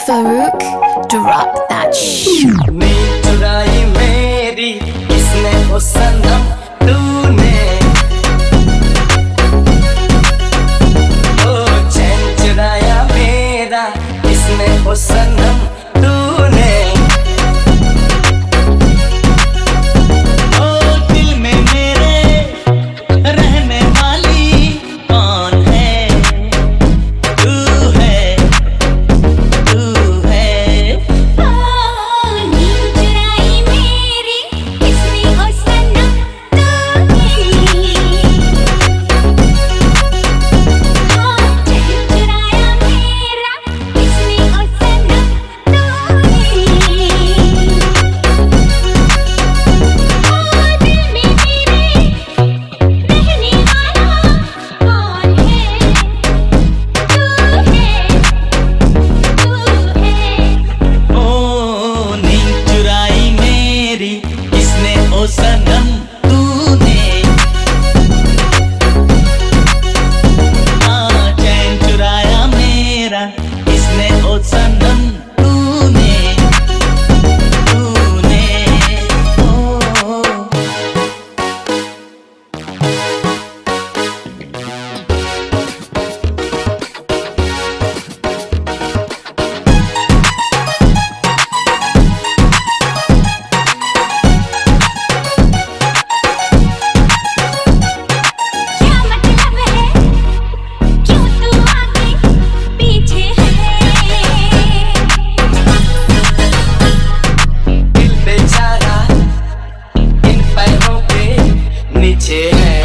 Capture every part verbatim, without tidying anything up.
Farouk, drop that shit. नींद चुराई मेरी किसने ओ सनम तूने, ओ चैन चुराया मेरा किसने ओ सनम तूने, ओ दिल में मेरे रहने वाली कौन है, तू है तू है। ओ नींद चुराई मेरी किसने ओ सनम तूने, ओ चैन चुराया मेरा किसने ओ सनम तूने, ओ दिल में मेरे रहने वाला कौन है, तू है तू है। ओ नींद चुराई मेरी किसने ओ सनम तूने, हाँ चैन चुराया मेरा किसने ओ सनम तूने, तूने ओ। क्या मतलब है, क्यों तू आगे पीछे है, दिल बेचारा इन पैरों के नीचे है,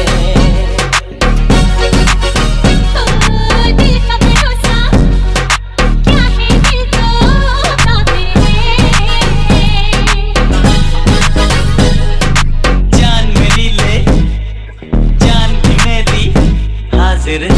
ओ दिल का भरोसा क्या है, दिल तो काफी है, जान मेरी ले जान भी मेरी हाजिर